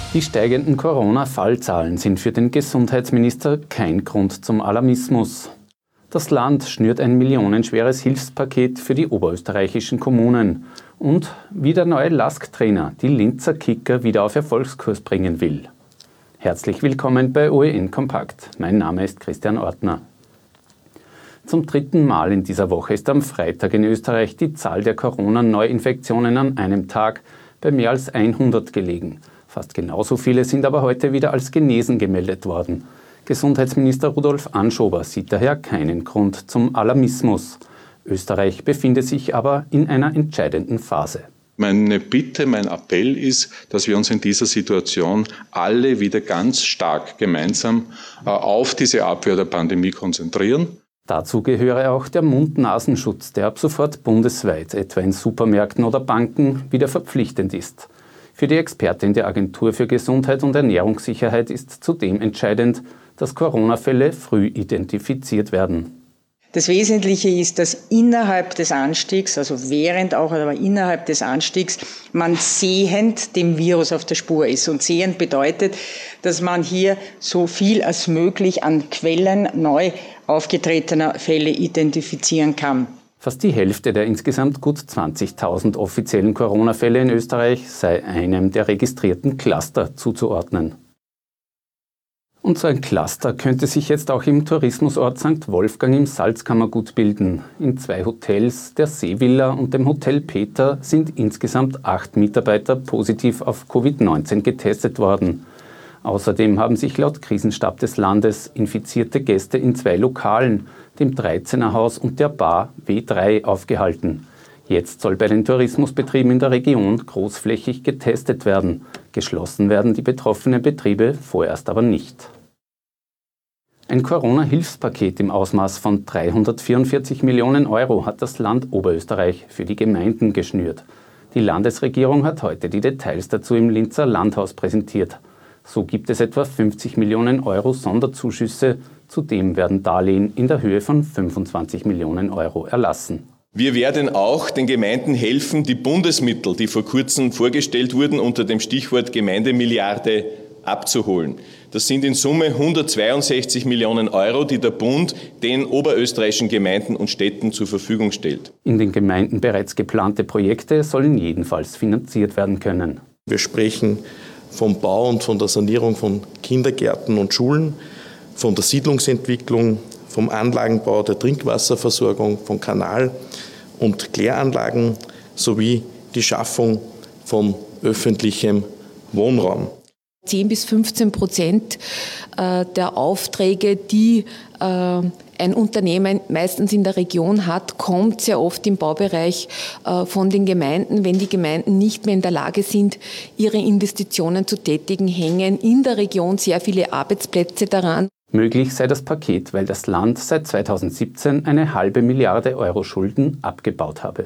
Die steigenden Corona-Fallzahlen sind für den Gesundheitsminister kein Grund zum Alarmismus. Das Land schnürt ein millionenschweres Hilfspaket für die oberösterreichischen Kommunen und wie der neue LASK-Trainer die Linzer Kicker wieder auf Erfolgskurs bringen will. Herzlich willkommen bei OE&N Kompakt. Mein Name ist Christian Ortner. Zum dritten Mal in dieser Woche ist am Freitag in Österreich die Zahl der Corona-Neuinfektionen an einem Tag bei mehr als 100 gelegen. Fast genauso viele sind aber heute wieder als genesen gemeldet worden. Gesundheitsminister Rudolf Anschober sieht daher keinen Grund zum Alarmismus. Österreich befindet sich aber in einer entscheidenden Phase. Meine Bitte, mein Appell ist, dass wir uns in dieser Situation alle wieder ganz stark gemeinsam auf diese Abwehr der Pandemie konzentrieren. Dazu gehöre auch der Mund-Nasenschutz, der ab sofort bundesweit, etwa in Supermärkten oder Banken, wieder verpflichtend ist. Für die Expertin der Agentur für Gesundheit und Ernährungssicherheit ist zudem entscheidend, dass Corona-Fälle früh identifiziert werden. Das Wesentliche ist, dass innerhalb des Anstiegs, also während auch, aber innerhalb des Anstiegs, man sehend dem Virus auf der Spur ist. Und sehend bedeutet, dass man hier so viel als möglich an Quellen neu aufgetretener Fälle identifizieren kann. Fast die Hälfte der insgesamt gut 20.000 offiziellen Corona-Fälle in Österreich sei einem der registrierten Cluster zuzuordnen. Und so ein Cluster könnte sich jetzt auch im Tourismusort St. Wolfgang im Salzkammergut bilden. In 2 Hotels, der Seevilla und dem Hotel Peter, sind insgesamt 8 Mitarbeiter positiv auf Covid-19 getestet worden. Außerdem haben sich laut Krisenstab des Landes infizierte Gäste in 2 Lokalen, dem 13er Haus und der Bar W3, aufgehalten. Jetzt soll bei den Tourismusbetrieben in der Region großflächig getestet werden. Geschlossen werden die betroffenen Betriebe vorerst aber nicht. Ein Corona-Hilfspaket im Ausmaß von 344 Millionen Euro hat das Land Oberösterreich für die Gemeinden geschnürt. Die Landesregierung hat heute die Details dazu im Linzer Landhaus präsentiert. So gibt es etwa 50 Millionen Euro Sonderzuschüsse. Zudem werden Darlehen in der Höhe von 25 Millionen Euro erlassen. Wir werden auch den Gemeinden helfen, die Bundesmittel, die vor kurzem vorgestellt wurden, unter dem Stichwort Gemeindemilliarde abzuholen. Das sind in Summe 162 Millionen Euro, die der Bund den oberösterreichischen Gemeinden und Städten zur Verfügung stellt. In den Gemeinden bereits geplante Projekte sollen jedenfalls finanziert werden können. Wir sprechen vom Bau und von der Sanierung von Kindergärten und Schulen, von der Siedlungsentwicklung, vom Anlagenbau der Trinkwasserversorgung, von Kanal- und Kläranlagen sowie die Schaffung von öffentlichem Wohnraum. 10-15% der Aufträge, die ein Unternehmen meistens in der Region hat, kommt sehr oft im Baubereich von den Gemeinden. Wenn die Gemeinden nicht mehr in der Lage sind, ihre Investitionen zu tätigen, hängen in der Region sehr viele Arbeitsplätze daran. Möglich sei das Paket, weil das Land seit 2017 eine halbe Milliarde Euro Schulden abgebaut habe.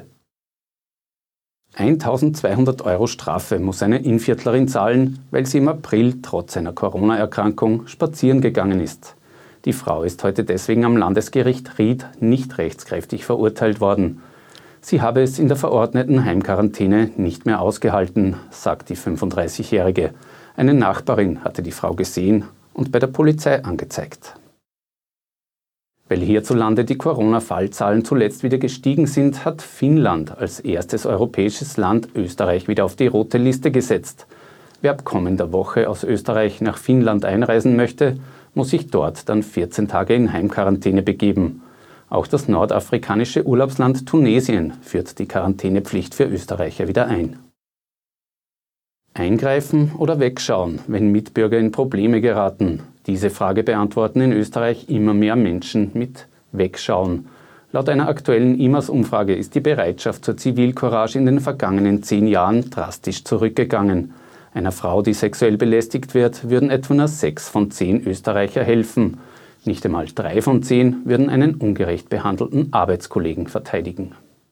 1.200 Euro Strafe muss eine Innviertlerin zahlen, weil sie im April trotz einer Corona-Erkrankung spazieren gegangen ist. Die Frau ist heute deswegen am Landesgericht Ried nicht rechtskräftig verurteilt worden. Sie habe es in der verordneten Heimquarantäne nicht mehr ausgehalten, sagt die 35-Jährige. Eine Nachbarin hatte die Frau gesehen und bei der Polizei angezeigt. Weil hierzulande die Corona-Fallzahlen zuletzt wieder gestiegen sind, hat Finnland als erstes europäisches Land Österreich wieder auf die rote Liste gesetzt. Wer ab kommender Woche aus Österreich nach Finnland einreisen möchte, muss sich dort dann 14 Tage in Heimquarantäne begeben. Auch das nordafrikanische Urlaubsland Tunesien führt die Quarantänepflicht für Österreicher wieder ein. Eingreifen oder wegschauen, wenn Mitbürger in Probleme geraten? Diese Frage beantworten in Österreich immer mehr Menschen mit Wegschauen. Laut einer aktuellen IMAS-Umfrage ist die Bereitschaft zur Zivilcourage in den vergangenen 10 Jahren drastisch zurückgegangen. Einer Frau, die sexuell belästigt wird, würden etwa nur 6 von 10 Österreicher helfen. Nicht einmal 3 von 10 würden einen ungerecht behandelten Arbeitskollegen verteidigen.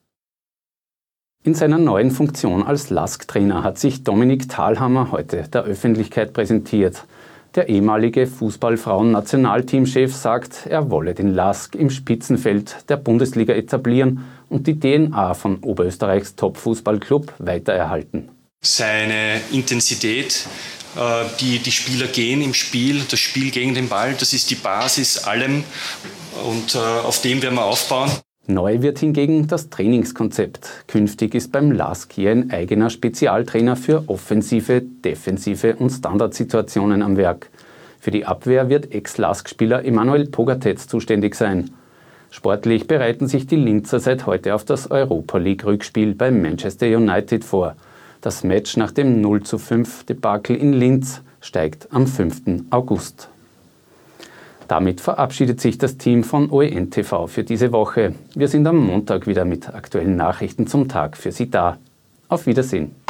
In seiner neuen Funktion als LASK-Trainer hat sich Dominik Thalhammer heute der Öffentlichkeit präsentiert. Der ehemalige Fußballfrauen-Nationalteamchef sagt, er wolle den LASK im Spitzenfeld der Bundesliga etablieren und die DNA von Oberösterreichs Top-Fußballclub weitererhalten. seine Intensität. Die Spieler gehen im Spiel, das Spiel gegen den Ball, das ist die Basis allem und auf dem werden wir aufbauen. Neu wird hingegen das Trainingskonzept. Künftig ist beim LASK hier ein eigener Spezialtrainer für offensive, defensive und Standardsituationen am Werk. Für die Abwehr wird Ex-LASK-Spieler Emanuel Pogatetz zuständig sein. Sportlich bereiten sich die Linzer seit heute auf das Europa-League-Rückspiel bei Manchester United vor. Das Match nach dem 0:5-Debakel in Linz steigt am 5. August. Damit verabschiedet sich das Team von OEN TV für diese Woche. Wir sind am Montag wieder mit aktuellen Nachrichten zum Tag für Sie da. Auf Wiedersehen.